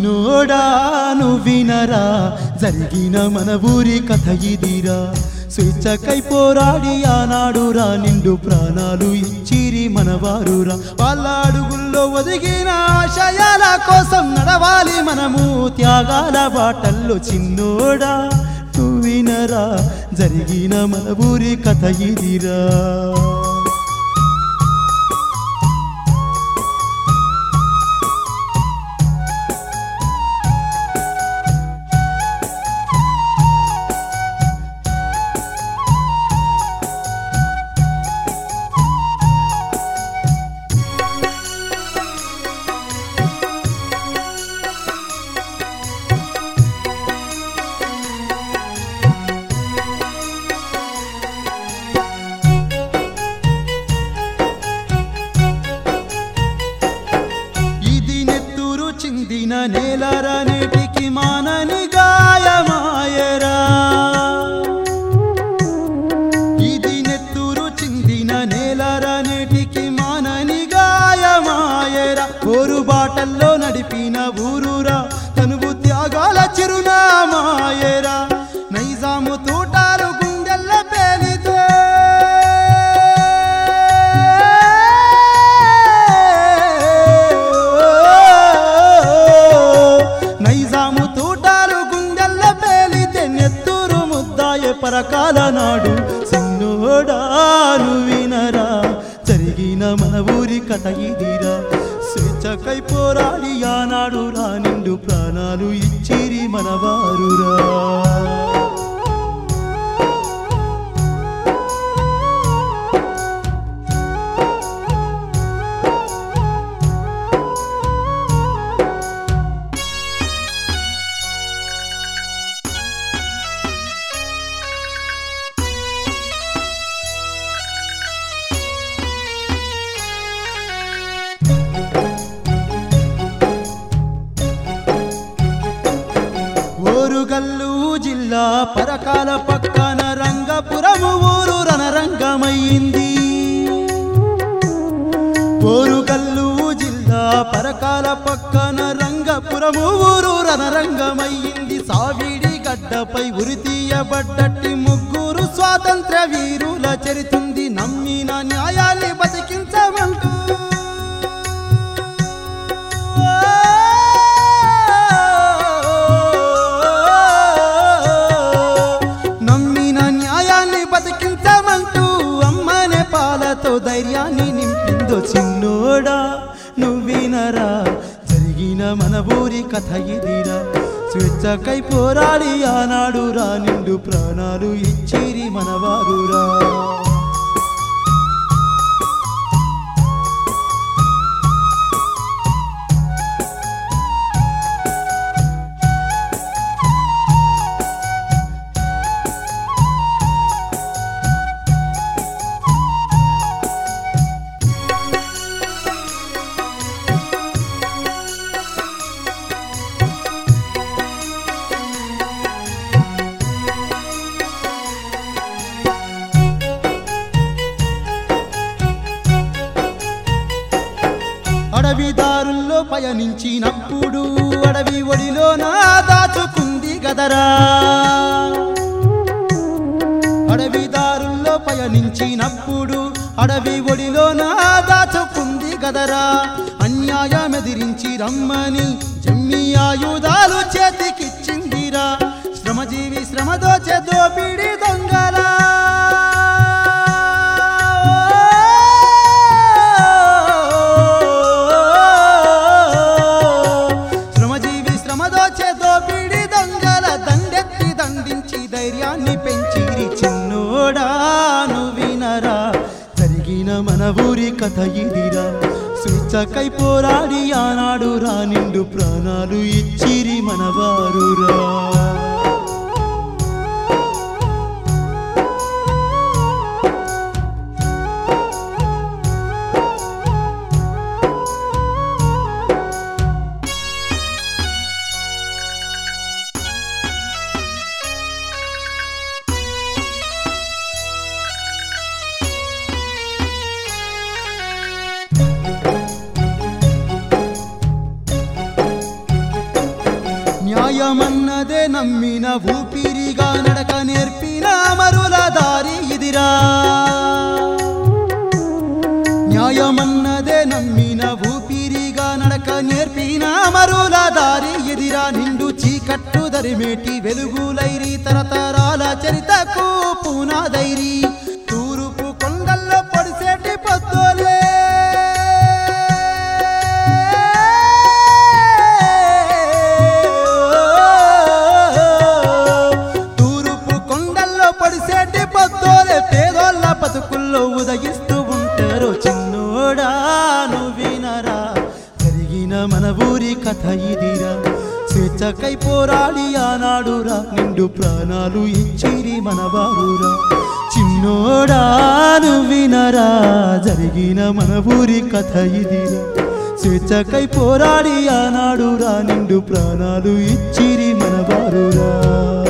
చిన్నోడా నువ్వినరా జరిగిన మన ఊరి కథ ఇదిరా స్వేచ్ఛకై పోరాడి ఆనాడురా నిండు ప్రాణాలు ఇచ్చిరి మనవారురా వాళ్ళ అడుగుల్లో ఒదిగిన ఆశయాల కోసం నడవాలి మనము త్యాగాల బాటల్లో చిన్నోడా నువ్వినరా జరిగిన మన ఊరి కథ ఇదిరా చిందిన నేలరా నేటికి మానని గాయమాయరా ఇది నెత్తురు చిందిన నేలరా నేటికి మానని గాయమాయరా కోరు బాటల్లో నడిపిన ఊరురా తనువు త్యాగాల చిరునామాయరా నైజాము తూటాలు గుండెల్ల పేలితే పరకాల నాడు చిన్నోడా నువ్వినరా జరిగిన మన ఊరి కథ ఇదిరా స్వేచ్ఛకై పోరాడి ఆనాడు రా నిండు ప్రాణాలు ఇచ్చిరి మనవారురా ఓరుగల్లు జిల్లా పరకాల పక్కన రంగపురము ఊరు రణరంగమయ్యింది ఓరుగల్లు జిల్లా పరకాల పక్కన రంగపురము ఊరు రణరంగమయ్యింది సావిడి గడ్డపై ఉరితీయబడ్డట్టి ముగ్గురు స్వాతంత్ర వీరుల చరితుంది నమ్మిన న్యాయాన్ని బతికించమంటూ ధైర్యాన్ని నింపిందో చిన్నోడా నువ్వినరా జరిగిన మన ఊరి కథ ఇదిరా స్వేచ్ఛకై పోరాడి ఆనాడు రా నిండు ప్రాణాలు ఇచ్చిరి మనవారురా అడవిదారుల్లో పయనించినప్పుడు అడవి ఒడిలో నా దాచుకుంది గదరా అడవిదారుల్లో పయనించినప్పుడు అడవి ఒడిలో నా దాచుకుంది గదరా అన్యాయమెదిరించి రమ్మని జమ్మి ఆయుధాలు చేతికిచ్చిందిరా శ్రమజీవి శ్రమదోచే దోపిడి దొంగలా ధైర్యాన్ని పెంచిరి చిన్నోడా నువ్వినరా జరిగిన మన ఊరి కథ ఇదిరా స్వేచ్ఛకై పోరాడి ఆనాడు రా నిండు ప్రాణాలు ఇచ్చిరి మనవారురా న్యాయమన్నదే నమ్మిన ఊపిరిగా నడక నేర్పిన అమరుల దారి ఇదిరా న్యాయమన్నదే నమ్మిన ఊపిరిగా నడక నేర్పిన అమరుల దారి ఎదిరా నిండు చీకట్టు దరిమేటి వెలుగులైరి తరతరాల చరితకు పునాదైరి తూరుపు కొండల్లో పొడిసేటి పొద్దులే తూరుపు కొండల్లో పొడిసేటి పొద్దులే పేదోళ్ళ బతుకుల్లో ఉదయిస్తూ ఉంటారు చిన్నోడా నువ్వినరా జరిగిన మన ఊరి కథ ఇదిరా స్వేచ్ఛకై పోరాడి ఆనాడురా నిండు ప్రాణాలు ఇచ్చిరి మనవారురా చిన్నోడా నువ్వినరా జరిగిన మన ఊరి కథ ఇదిరా స్వేచ్ఛకై పోరాడి ఆనాడురా నిండు ప్రాణాలు ఇచ్చిరి మనవారురా